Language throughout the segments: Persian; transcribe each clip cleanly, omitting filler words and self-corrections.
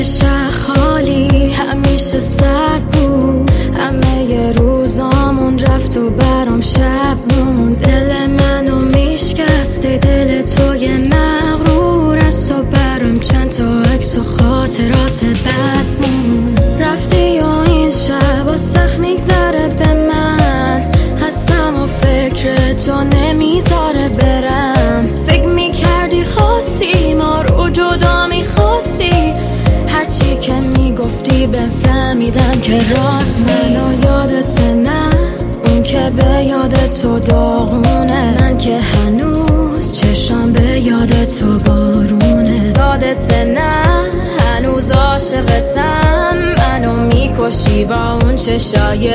که شهالی همیشه سرد بود، همه ی روزامون رفت و برام شب موند. دل منو میشکسته دل توی مغرور است و برام چند تا عکس و خاطرات بد موند. رفتی و این شب و سخت نگذره به من، هستم و فکر تو نمیذاره برم. فکر میکردی خواستی ما رو جدا میخواستی، هرچی که میگفتی بفهمیدم که راست. منو یادت نه اون که به یاد تو داغونه، من که هنوز چشام به یاد تو بارونه. یادت نه هنوز عاشقتم، منو میکشی با اون چشای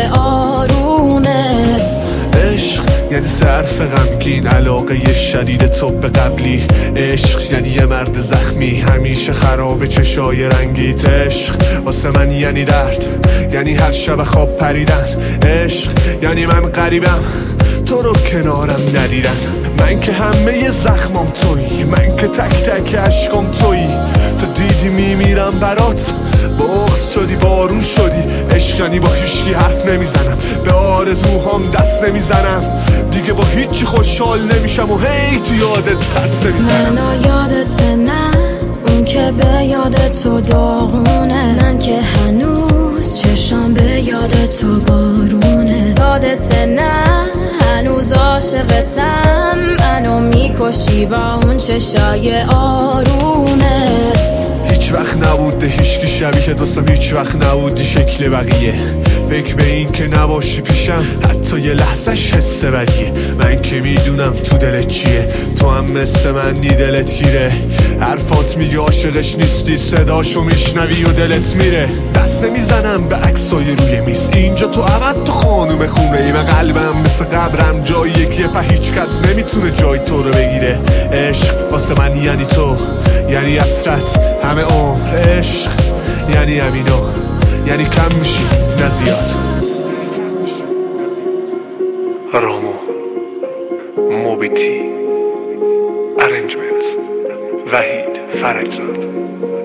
آرومت. عشق یعنی صرف غمگین، علاقه شدید تو به قبلی. عشق یعنی یه مرد زخمی همیشه خراب چشای رنگیت. عشق واسه من یعنی درد، یعنی هر شب خواب پریدن. عشق یعنی من غریبم تو رو کنارم ندیدن. من که همه زخمام تویی، من که تک تک عشقام تویی. تو دیدی میمیرم برات، بغض شدی بارون شدی. عشق یعنی با هیچکی حرف نمیزنم، به آرزوهام دست نمیزنم. دیگه با هیچی خوشحال نمیشم و هی تو یادت پس نمیزنم. منو یادت نه اون که به یاد تو داغونه، من که هنوز چشام به یاد تو بارونه. یادت نه هنوز عاشقتم، منو میکشی با اون چشای آرومت. هیچ وقت نبوده هیچکی شبیه دوستم، هیچ وقت نبودی شکل بقیه. فکر به این که نباشی پیشم حتی یه لحظهش حس بدیه. من که میدونم تو دلت چیه، تو هم مثل من دی دلت گیره. حرفات میگه عاشقش نیستی، صداشو میشنوی و دلت میره. دست نمیزنم به عکسای روی میز، اینجا تو عوض تو خانوم خونه ای. من قلبم مثل قبرم جاییه که هیچ کس نمیتونه جای تو رو بگیره. عشق واسه من یعنی تو، یعنی حسرت همه عمر. عشق یعنی همینو، یعنی کم میشی نه زیاد. رامو موبیتی ارنجمنت وحید فرجزاد.